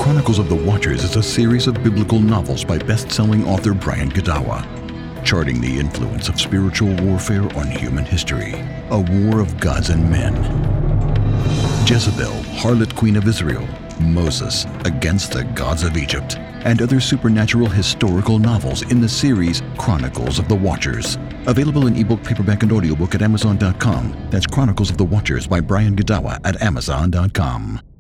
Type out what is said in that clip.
Chronicles of the Watchers is a series of biblical novels by best-selling author Brian Godawa, charting the influence of spiritual warfare on human history, a war of gods and men. Jezebel, harlot queen of Israel, Moses against the gods of Egypt, and other supernatural historical novels in the series Chronicles of the Watchers. Available in ebook, paperback, and audiobook at Amazon.com. That's Chronicles of the Watchers by Brian Godawa at Amazon.com.